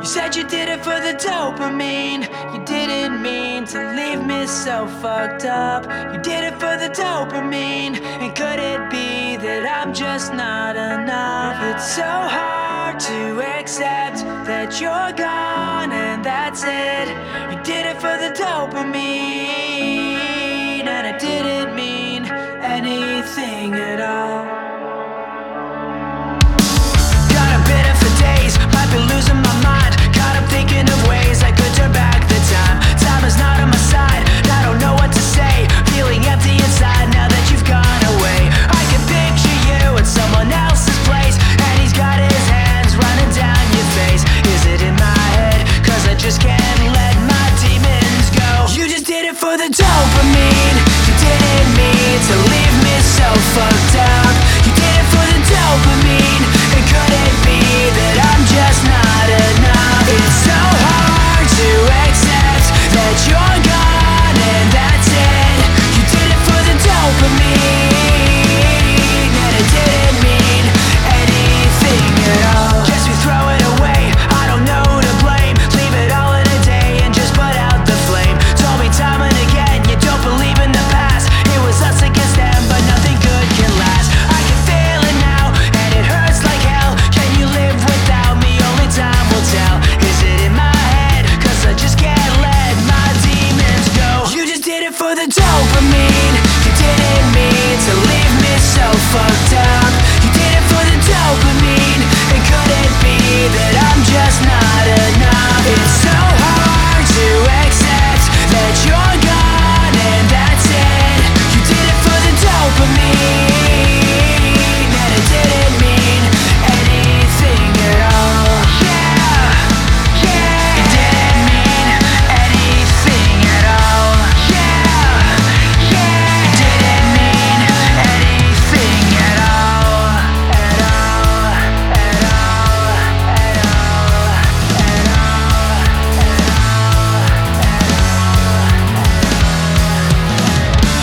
You said you did it for the dopamine. You didn't mean to leave me so fucked up. You did it for the dopamine. And could it be that I'm just not enough? It's so hard to accept that you're gone and that's it. You did it for the dopamine, and it didn't mean anything at all. Losing my mind, caught up thinking of ways I could turn back the time. Time is not on my side, I don't know what to say. Feeling empty inside now that you've gone away. I can picture you in someone else's place, and he's got his hands running down your face. Is it in my head? Cause I just can't let my demons go. You just did it for the dopamine. You didn't mean to leave me so fucked up. You did it for the dopamine. And could it be that I'm just not enough? It's so hard to accept that you're gone and that's it. You did it for the dopamine, and it didn't mean anything at all. Guess we throw it away, I don't know who to blame. Leave it all in a day and just put out the flame. Told me time and again you don't believe in the past. It was us against them, but nothing good can last. I can feel it now and it hurts like hell. Can you live without me? Only time will tell. Is it in my head? Cause I just can't let my demons go. You just did it for the dopamine. You didn't mean to leave me so fucked up. You did it for the dopamine. And could it be that I'm just not enough? It's so hard to accept that you're gone and that's it. You did it for the dopamine, and it didn't mean anything at all. Yeah, yeah, it didn't mean anything at all. Yeah, yeah, it didn't mean anything at all. At all, at all, at all, at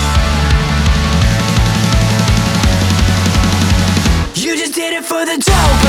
all. You just did it for the dope.